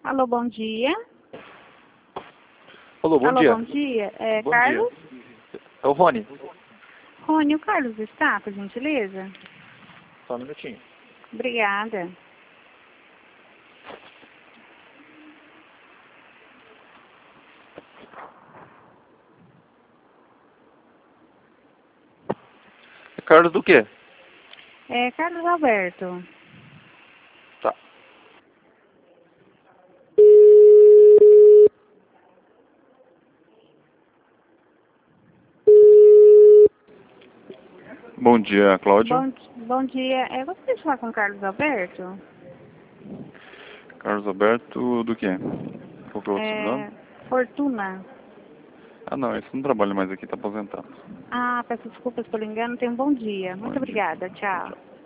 Alô, bom dia. Alô, bom Alô, dia. bom dia. É, Bom Carlos? dia. É o Rony. Rony, o Carlos está, por gentileza? Só um minutinho. Obrigada. Carlos do quê? É, Carlos Alberto. Tá. Bom dia, Cláudio. Bom dia. Eu gostaria de falar com o Carlos Alberto. Carlos Alberto do quê? Qual que é o outro sobrenome? Fortuna. Ah, não, esse não trabalha mais aqui, tá aposentado. Ah, peço desculpas pelo engano. Tenha um bom dia. Muito Bom dia. obrigada. Tchau, Tchau. tchau.